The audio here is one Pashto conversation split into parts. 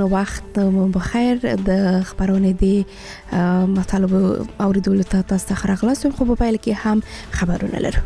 وخت مو بخیر. د خبرونه دي مطالب اوریدلو ته تاسو ته راغلاستم. خو په پیل کې هم خبرونه لرو.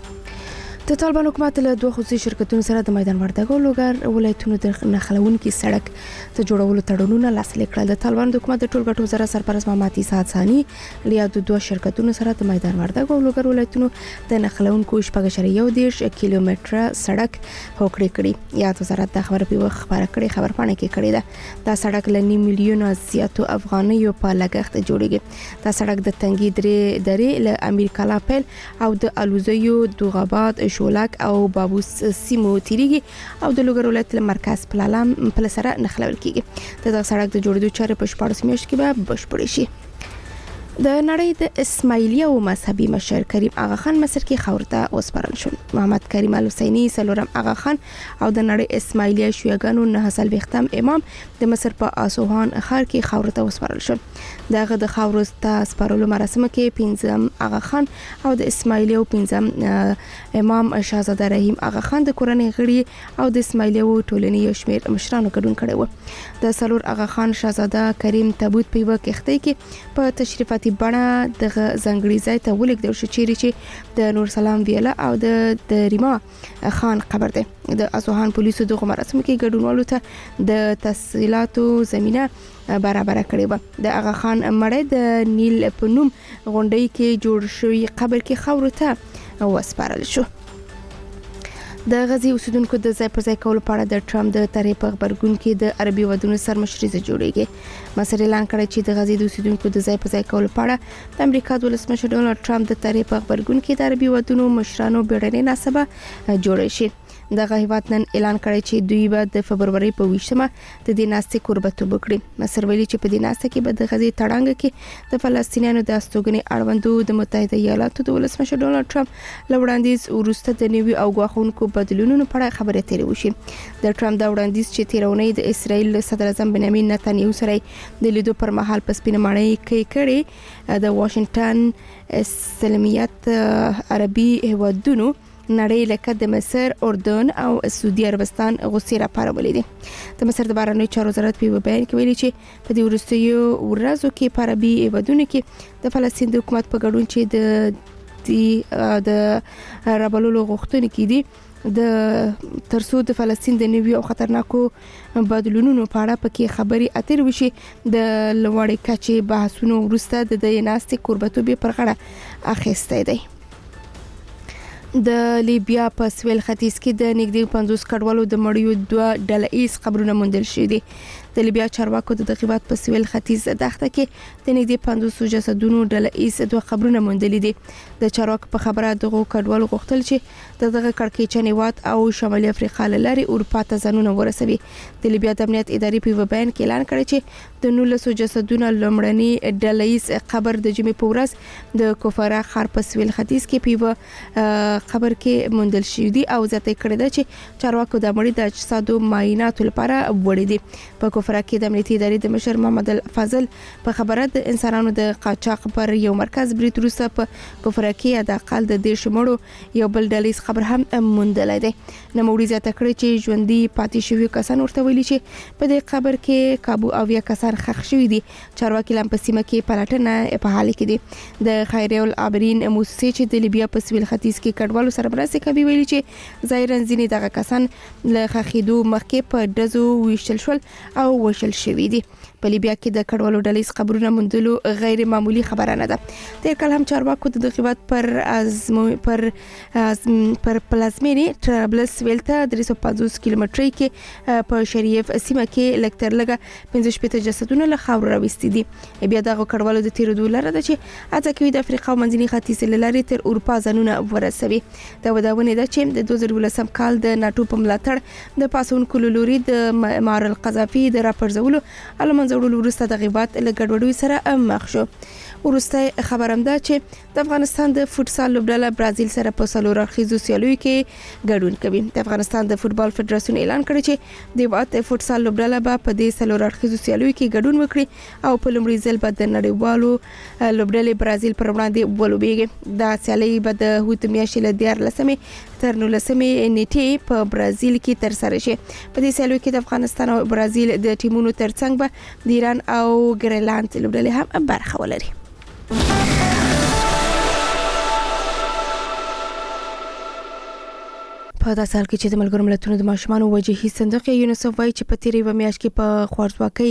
د طالبان حکومت له دوه خصوصي شرکتونو سره د میدان وردګو لوګر ولایتونو د نښلونکي سړک ته جوړولو تړونونه لاسلیک کړل. د طالبان حکومت د ټولګټو وزارت سرپرست محمد عیسی ثانی له د دوه شرکتونو سره د میدان وردګو لوګر ولایتونو د نښلونکو 1.1 کیلومتره سړک هوکړه کړې. یاد وزارت د خبر په خبره کړې خبرپاڼه کې کړې ده. دا سړک ل 2 میلیونه زیاتو افغانیو په لګښت جوړیږي. دا سړک د تنګي درې له امیر کلا پیل او د الوزیو دوغاباد شولک او بابوس سیمو تیریږي او د لوګر ولایت مرکز پلالام په سره نخلول کیږي. د سړک د جوړېدو چارې په 14 میاشتو کې به بشپړ شي. د نړۍ د اسماعیلیه او مذهبي مشر کریم آغا خان مصر کې خاورته وسپارل شو. محمد کریم الحسینی سلورم آغا خان او د نړۍ اسماعیلیه شیعاګانو 9 امام د مصر په اسوهان ښار کې خاورته وسپارل شو. دغه د خاورته سپارلو مراسم کې 15 آغا خان او د اسماعیلیه او 15 امام شاهزاده رحیم آغا خان د کورنۍ غړي او د اسماعیلیه ټولنې یو شمېر مشرانو ګډون کړي وو. د سلور آغا خان شاهزاده کریم تابوت په یو کښتۍ کې په تشریفاتي بڼه د ځنګړي ځای ته ولګدل شو چې د نور سلام ویلا او د ریما خان قبر دی. د اسوهان پولیسو دغه مراسم کې ګډونوالو ته د تسهیلاتو زمينه برابر کړې و. د آغا خان مړی د نیل په نوم غونډۍ کې جوړ شوی قبر کې خاورته وسپارل شو. د غزي اوسیدونکو د ځای پر ځای کولو په اړه د ټرمپ د طرحې په خبرګون کې د عربي ودونو سرمشري جوړیږي. مصر اعلان کړی چې د غزي د اوسیدونکو د ځای پر ځای کولو په اړه د امریکا د ولسمشر ډونالد ټرمپ د طرحې په خبرګون کې د عربي ودونو مشرانو بیړنۍ ناسبه جوړ شي. دغه هیواد نن اعلان کړی چې دوی به د فبرवरी په 20مه د دې ناستې قربتوب وکړي. مصر ویلي چې په دې ناسته کې به د غزي تړانګ کې د فلسطینیانو د استوګنې اړوندو د متحده ایالاتو د ولسمشر ډونالد ټرمپ لوړاندیز ورسته د نوي او غواخونکو بدلونونو په اړه خبرې تیرې وشي. د ټرمپ د وړاندیز چې تیرونې د اسرایل صدر اعظم بنیامین نتنیاهو سره د لیدو پر مهال په سپینه ماڼۍ کې کړي د واشنگټن اسلامیت عربي هیوادونو نړۍ لکه د مصر، اردن او سعودي عربستان غوسې راپارولې دي. د مصر د بهرنیو چارو وزارت په بیان کې ویلي چې په دې وروستیو ورځو کې په عربي هیوادونو کې د فلسطین د حکومت په ګډون چې د رابلولو غوښتنې دي د ترڅو د فلسطین د نوي او خطرناکو بدلونونو په اړه پکې خبري اترې وشي. د لوړې کچې بحثونو وروسته د دې ناستې قربتوب پر غاړه اخیسته دی. د لیبیا په سویل ختیځ کې د نږدې 50 کډوالو د مړیو 2 ډله‌ایز قبرونه موندل شوي دي. د لیبیا چارواکو د هیواد په سویل ختیځ دښته کې د نږدې 50 جسدونو ډله‌ایز 2 قبرونه موندل دي. د چارواکو په خبره دغه کډوالو غوښتل چې دغه کړکېچن هیواد او شمالي افریقا لاري اروپا ته ځانونه ورسوي. د لیبیا د امنیت ادارې په بیان کې اعلان کړی چې د 19 جسدونو لومړنی ډله‌ایز قبر د جمعې په ورځ د کوفرا ښار په سویل ختیځ کې په قبر کې موندل شوی دی او ځته کړی دی چې چارواکو د مړي د اجسادو معاینات لپاره وړي دي. په کوفرا کې د امنیتي ادارې د مشر محمد الفضل په خبره د انسانانو د قاچاق پر یو مرکز برید روسه په کوفرا کې د اقل د 10 مړو یو بل ډله‌ایز قبر هم موندل دی. نوموړي ځته کړی چې ژوندۍ پاتې شوی کسان ورته ویلي چې په دې قبر کې کابو او یا کسان ښخ شوی دي. چارواکي لم په سیمه کې پلټنه په حال کې دي. د خیریه العابرین موسسې چې د لیبیا په سویل ختیځ کې کډوالو سره مرسته کوي ویلي چې ظاهرا ځینې دغه کسان له خخیدو مخکې په ډزو ویشتل شول او وشل شوي دي. په لیبیا کې د کډوالو ډله‌ایز قبرونه موندلو غیر معمولی خبره نه ده. تیر کال هم چارواکو د هیواد پر پلازمینې ټرابلس ویلته 350 کیلومتري کې په شریف سیمه کې لکتر لګه 15 جسدونه له خاور راوستي دي. بیا دغه کډوالو د تیرودو لاره ده چې اته کوي د افریقا او منځني ختیځ لارې تر اروپا ځانونه ورسوي. دا وداونه ده چې د 2019 کال د ناتو په ملاتړ د پاسونکو لوري د معمر القذافي د راپرځولو علم منځ وړلو وروسته د غیبات له ګډوډۍ سره مخ شو. وروسته خبرم ده چې د افغانستان د فوتسال لوبډله برازیل سره په څلور اړخیزو سیالیو کې ګډون کوي. د افغانستان د فوتبال فدراسیون اعلان کړی چې د وات فوتسال لوبډله به په دې څلور اړخیزو سیالیو کې ګډون وکړي او په لومړي ځل به د نړیوالو لوبډلې برازیل پر وړاندې ولوبېږي. دا سیالي به د هوت میاشتې له 14 تر 19 نیټې په برازیل کې تر سره شي. په دې سیالیو کې د افغانستان او برازیل د ټیمونو ترڅنګ به د ایران او ګریلند لوبډلې هم برخه ولري. په داسې حال کې چې د ملګرو ملتونو د ماشومانو وجهي صندوق یونیسف وایي چې په تیرې و میاشت کې په خوارځواکۍ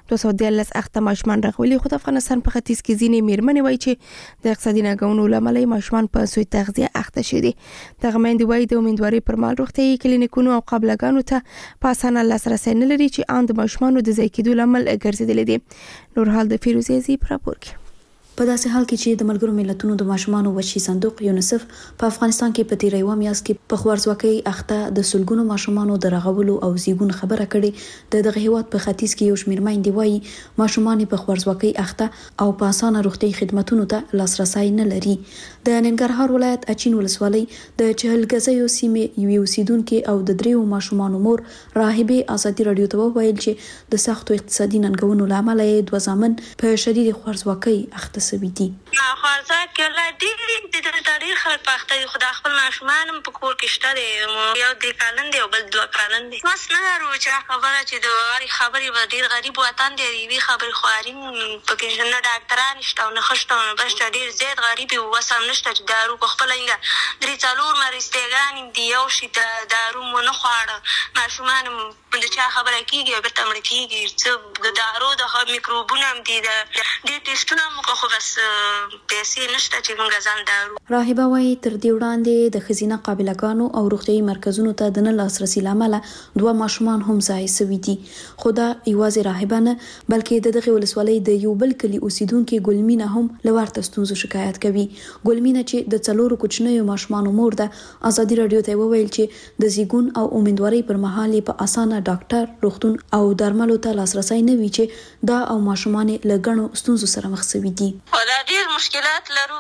213 اخته ماشومان راغلي. خو د افغانستان په ختیځ کې ځینې میرمنې وایي چې د اقتصادي ناګونو لامل ماشومان په سوی تغذیه اخته شوي دي. دغه میندې وایي د امیدوارۍ پر مهال روغتیايي کلینیکونو او قابلګانو ته په اسانه لاسرسی نه لري چې ان د ماشومانو د ضایع کېدو لامل ګرځېدلې دي. نور حال د فیروزي زی پر راپور کې. په داسې حال کې چې د ملګرو ملتونو د ماشومانو وجهي صندوق یونیسف په افغانستان کې په تیرې و میاشت کې په خوارځواکۍ اخته د سلګونو ماشومانو د رغولو او زیږون خبره کړې. دغه هیواد په ختیځ کې یو شمېر میندې وایي ماشومان په خوارځواکۍ اخته او په اسانه روغتیايي خدماتو ته لاسرسی نه لري. د ننګرهار ولایت اچین ولسوالۍ د چهلګزیو سیمې یو اوسیدونکو او د دریو ماشومانو مور راهبه ازادي رادیو ته وویل چې د سختو اقتصادي ننګونو لامل یې دوه زامن په شدید خوارځواکۍ اخته سوي دي. خوارځواکۍ ولادي د ډېر خلک په اخته دي. خو د خپل ماشومان په کور کې شته دي. یو 3 کلن دی او بل 2 کلن دی. بس نه لرو چې خبره چې د اړې خبرې به ډېر غریب وطن دی. وی خبرې خواري پکې نه ډاکټران شته او نه خشته او بس ډېر زیات غریب او وسم نشته چې دارو په خپل انګه 3-4 مرستګان دی یو شي د دارو مو نه خواړه ماشومان د چا خبره کیږي به تمړ کیږي چې د دارو د میکروبونو هم دي د دې ټیسټونه مو خو بس پیسې نشته چې موږ ځان دارو. راهبه وايي تر دې وړاندې د خزینه قابلګانو او روغتيایي مرکزونو ته د نه لاسرسي لامل 2 ماشومان هم ځای سوي دي. خدا یوازې راهبه نه بلکې دغه ولسوالۍ د یو بل کلی اوسیدونکو ګلمینه هم لورته ستونزو شکایت کوي. ګلمینه چې د 4 کوچنیو ماشومانو مور ده ازادي رادیو ته وویل چې د زیږون او امیدوارۍ پر مهال په اسانه ډاکټر روغتون او درملو ته لاسرسي نه وي چې دا او ماشومان له غنو ستونزو سره مخ شوي دي. ولا ډیر مشکلات لرو.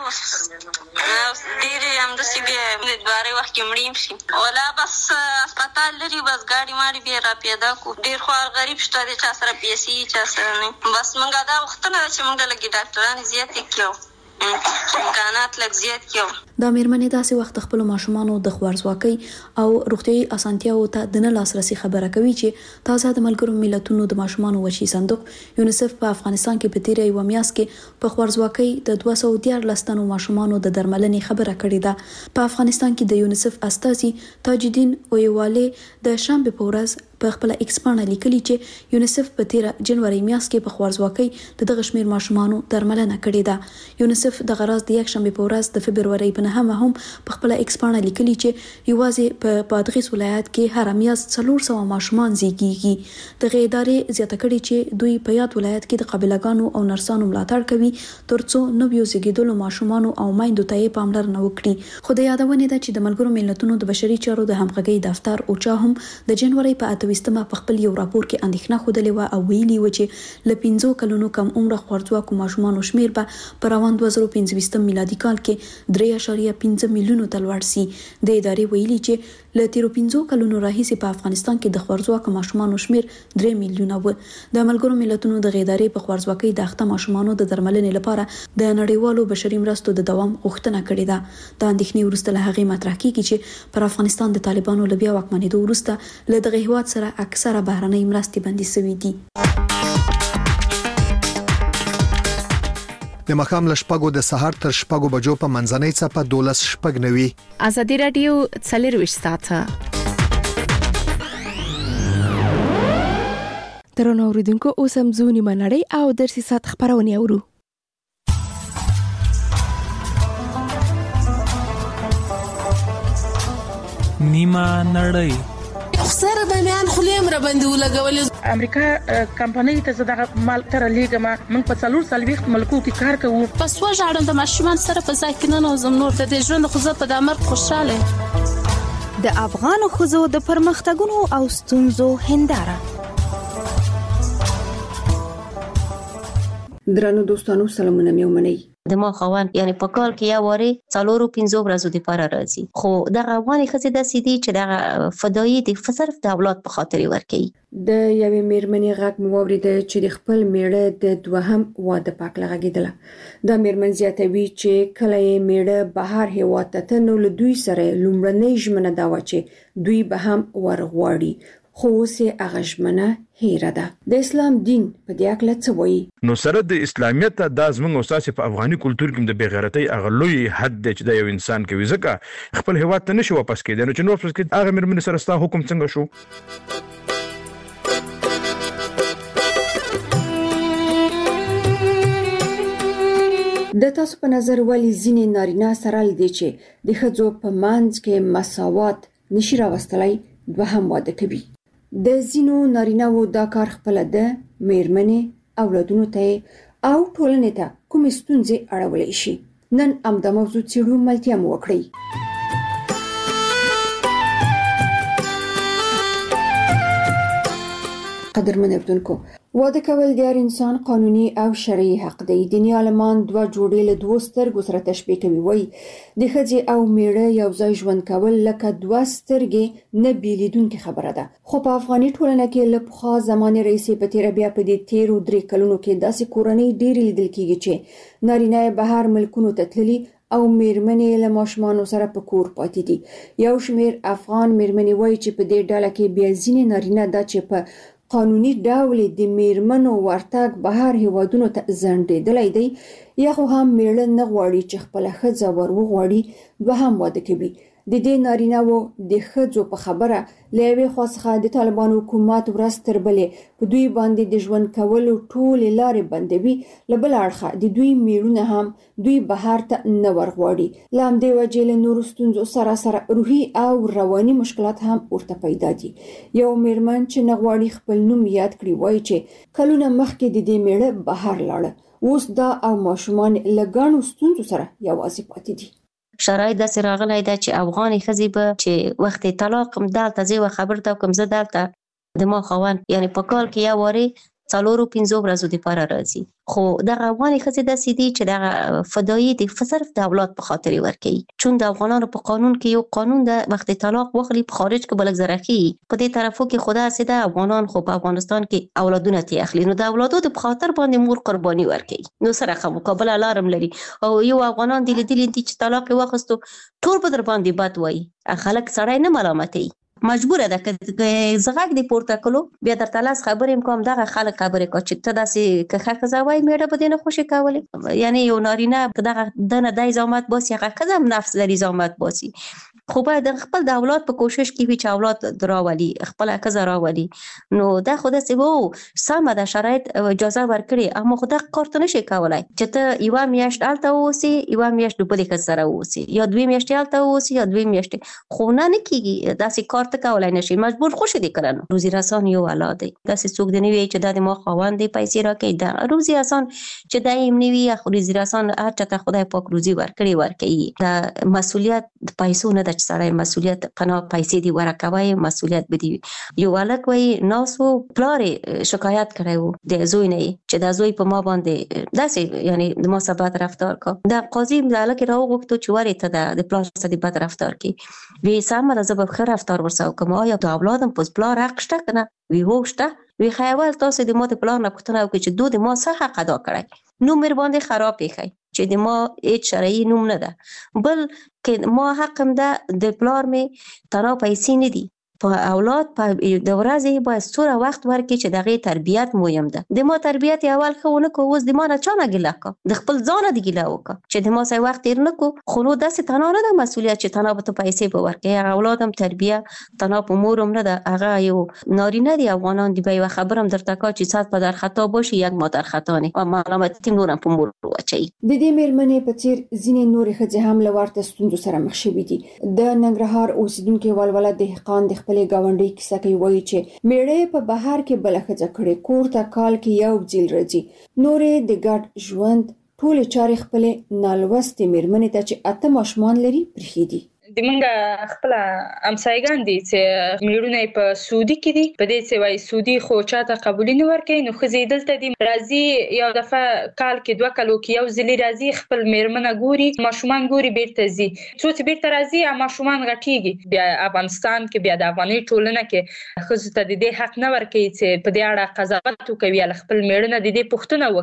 ډیر هم د سی بي د دواره وخت کې مړیم شي ولا بس هسپتال لري بس ګاډي ماډي به را پیدا کو. ډیر خوار غریب شته د چا سره پیسې چا سره نه. بس مونږه دا وخت نه چې مونږ لګي ډاکټران زیات کیو امکانات لږ زیات کیو. دا میرمنې داسې وخت خپل ماشومانو د خوارځواکۍ او روغتيایي اسانتیاو ته د نه لاسرسي خبره کوي چې تازه د ملګرو ملتونو د ماشومانو وجهي صندوق یونیسف په افغانستان کې په تیرې و میاشت کې په خوارځواکۍ د 213 تنو ماشومانو د درملنې خبره کړې ده. په افغانستان کې د یونیسف استازي تاج الدین اویواله د شنبه په ورځ په خپل ایکس باندې لیکلي چې یونیسف په 13 جنوري میاشت کې په خوارځواکۍ د دغه شمیر ماشومانو درملنه کړې ده. یونیسف د غراز د یک شنبه په ورځ د فبرवरी په هم په خپل ایکس باندې لیکلي چې یوازې په بادغیس ولایت کې هر میاشت 400 ماشومان زیږیږي. دغه ادارې زیاته کړي چې دوی په یاد ولایت کې د قابلګانو او نرسانو ملاتړ کوي ترڅو نویو زیږیدلو ماشومان او میندو ته پاملرنه وکړي. خو د یادونه ده چې د ملګرو ملتونو د بشري چارو د همغږي دفتر اوچا هم د جنوري په 28مه په خپل یو راپور کې اندېښنه خوده و او ویلي و چې ل 15 کلونو کم عمر خوارځواکو ماشومان شمیر به په روان 2025 میلادي کال کې 3.5 میلیونو ته لوړ شي. د ادارې ویلي چې ل 15 کلونو راهیسې په افغانستان کې د خوارځواکو ماشومان شمیر 3 میلیونه و. د ملګرو ملتونو د ادارې په خوارځواکۍ د اخته ماشومانو د درملنې لپاره د نړیوالو بشري مرستو د دوام غوښتنه کړې ده. د اندېښنې وروسته له هغې مطرح کیږي چې پر افغانستان د طالبانو له بیا واکمنېدو وروسته له دغه هیواد سره اکثره بهرنۍ مرستې بندي شوې دي. د مخام لشپګو د سحر تر شپګو بجو په منځنۍ څپه 12:09 ازادي رادیو 24 ساعته ترونه اوریدونکو اوس هم زونی منړی او درسي سات خبرونه اورو. نیمه نړۍ سره د میان خلیم را باندې ولګولې. امریکا کمپنۍ ته زړه مال تر لیګما موږ په 4 ملکو کې کار کوو. پس وژاړم د ماشومان سره په ځای کې نه نوزم نور د ژوند خو زه په دمر خوشاله. د افغان خوځو د پرمختګونو او ستونزو هنداره درنو دوستانو سلامونه مې ومنئ. د ما خوان یعنی په کال کې یا واره 4-5 ورځې د پاره راځي، خو دغه افغاني ښځې د سیدي چې دغه فدایي د صرف د اولاد په خاطر ورکي. د یوې میرمنې غږ مو واورید چې د خپل میړه د دوهم واده پاک لغږیدله. دا میرمن زیاتوي چې کله یې میړه بهر هیواد ته نو له دوی سره لومړنۍ ژمنه دا و چې دوی به هم ورغواړي، خو اوس یې هغه ژمنه هیره ده. د اسلام دین په دې اړه څه وایي؟ نو سره د اسلامیت د ازمن او اساس په افغاني کلچر کې د بغیرتۍ اغلوی حد دی چې د یو انسان کوي، ځکه خپل هیواد ته نشي واپس کېدای. نو چې نو واپس کېد هغه میرمن سره ستا حکم څنګه شو؟ د تاسو په نظر ولې ځینې نارینه سره لدی چې د ښځو په منځ کې مساوات نشي راوستلای دوهم واده کوي؟ د ځینو نارینه‌وو دا کار خپل د میرمنې اولادونو ته او ټولنې ته کومې ستونزې اړولای شي؟ نن همدا موضوع څېړو، ملتیا مو وکړئ. قدرمن اردوونکو، واده کول د هر انسان قانوني او شرعي حق دی. دیني عالمان دوه جوړې له دوه سترګو سره تشبیه کوي. وایي د ښځې او میړه یو ځای ژوند کول لکه دوه سترګې نه بیلیدونکې خبره ده. خو په افغاني ټولنه کې له پخوا زمانې راهیسې په تېره بیا په دې تېرو 3 کلونو کې داسې کورنۍ ډېرې لیدل کېږي چې نارینه بهر ملکونو ته تللي او میرمنې له ماشومانو سره په کور پاتې دي. یو شمېر افغان میرمنې وایي چې په دې ډله کې بیا ځینې نارینه دا چې په قانوني ډول د میرمنو ورتګ بهر هیوادونو ته ځنډېدلی دی، یا خو هم میړه نه غواړي چې خپله ښځه ور وغواړي دوهم واده کوي. د دې نارینه‌وو د ښځو په خبره له یوې خوا څخه د طالبانو حکومت ورځ تر بلې په دوی باندې د ژوند کولو ټولې لارې بندوي، له بل اړخه د دوی میړونه هم دوی بهر ته نه ورغواړي. له همدې وجې له نورو ستونزو سره سره روحي او رواني مشکلات هم ورته پیدا دي. یو میرمن چې نه غواړي خپل نوم یاد کړي وایي چې کلونه مخکې د دې میړه بهر لاړه، اوس دا او ماشومان له ګڼو ستونزو سره یوازې پاتې دي. شرایط داسې راغلی ده چې افغاني ښځې به چې وخت طلاق دلته زه یوه خبر ته کوم، زه دلته د ما خاوند یعنی په کال کې یا واره 4-5 ورځې د پاره راځي، خو دغه افغاني ښځې داسې دي چې دغه فدایي د صرف د اولاد په خاطر ورکي. چون د افغانانو په قانون کې یو قانون د وخت طلاق وخلی په خارج کې بلک زرخي په دې طرفو کې خدا سیده افغانان خو په افغانستان کې اولادونه تی اخلي، نو د اولادو په خاطر باندې مور قرباني ورکي. نو سره مقابله لارم لري او یو افغانان دي چې طلاق واخستو ټول په در باندې بد وای، خلک سړی نه ملامتي، مجبوره ده که زغاک دی پورته کولو. بیا درته لاس خبرې کوم دغه خلک خبرې کو چې ته داسې که ښځه وای میړه به دې نه خوشې کولی، یعنی یو نارینه دغه دنه د زحمت باسي، هغه ښځه هم نفس لري زحمت باسي، خو باید خپل د اولاد په کوشش کې وي چې اولاد راولي، خپل ښځه راولي. نو دا خو داسې وو سمه ده، شرایط اجازه ورکړي، اما خو دا کار ته نشي کولی چې ته یوه میاشت هلته اوسې، یوه میاشت بلې ښځې سره اوسې، یا 2 میاشتې هلته اوسې یا 2 میاشتې، خو نه کېږي داسې کار ته کولی نشي، مجبور خوشې دي کړنو. روزي رسان یو الله دی، داسې څوک دی نه وي چې دا د ما خاوند دی پیسې راکوي، دا روزي رسان چې دا یې نه وي، روزي رسان هر چاته خدای پاک روزي ورکړي دا مسؤلیت د پیسو نه ده چې سړی مسؤلیت پناه پیسې دی ورکوي، مسؤلیت بدی. یو ولک وای ناسو پلار شکایت کړو د زوی نه چې دا زوی په ما باندې داسې یعنی د ما سره بد رفتار کا. دا قاضي ملک راوغوښتو چې ورته د پلار سره بد رفتار کی وی سم راځه به خیر رفتار ورساو کوم، آیا د اولادم په پلار حق شته کنه؟ وی هوښته وی خیال تاسو د ما د پلان نه پوښتنه وکړي چې دوی د ما څه حق ادا کړی، نو مر باندې خراب پیخی چې د ما هیڅ شرعي نوم نه ده، بل کې ما حق هم ده د پلار می ترا پیسې نه دي په اولاد په د ورځې باید څوره وخت ورکړي چې دغه تربیت مهم ده. د ما تربیت اول خونه کو، اوس د ما نه چانه ګیله کا، د خپل ځان دی ګیله وکړه چې د ما سي وخت تیر نه کو، خو نو داسې تنها نه ده مسؤلیت چې تنها به ته پیسې به ورکړي، اولادم تربیه تنها په مورم نه ده، هغه یو نارینه دی. افغانان دی به یو خبرم درته کا چې صد په در خطا باشي یک ما در خطا نه او ملامت نورم په مور واچي. د دې میرمنې په څیر ځینې نورې ښځې هم له ورته ستونزو سره مخ شوي دي. د ننګرهار اوسیدونکو ولوله دهقان د خپل گاونډي کیسه کوي، وایي چې میړه په بهر کې بل ښځه کړي، کور ته کال کې یو ځل راځي، نورې د ګډ ژوند ټول چارې خپل نالوستې میرمنې ته چې 8 ماشومان لري پرېږدي. زمونږ خپل همسایګان دي چې میړونه په سعودي کې دي، په دې چې وایي سعودي خو چاته قبول نه ورکوي، نو ښځې دلته دي راځي یو دفعه کال کې 2 کالو کې یو ځلې راځي، خپل میرمنه ګوري، ماشومان ګوري، بیرته ځي. څو چې بیرته راځي ماشومان غټیږي، بیا افغانستان کې بیا د افغاني ټولنه کې ښځو ته د دې حق نه ورکوي چې په دې اړه قضاوت وکوي، خپل میړونه د دې پوښتنه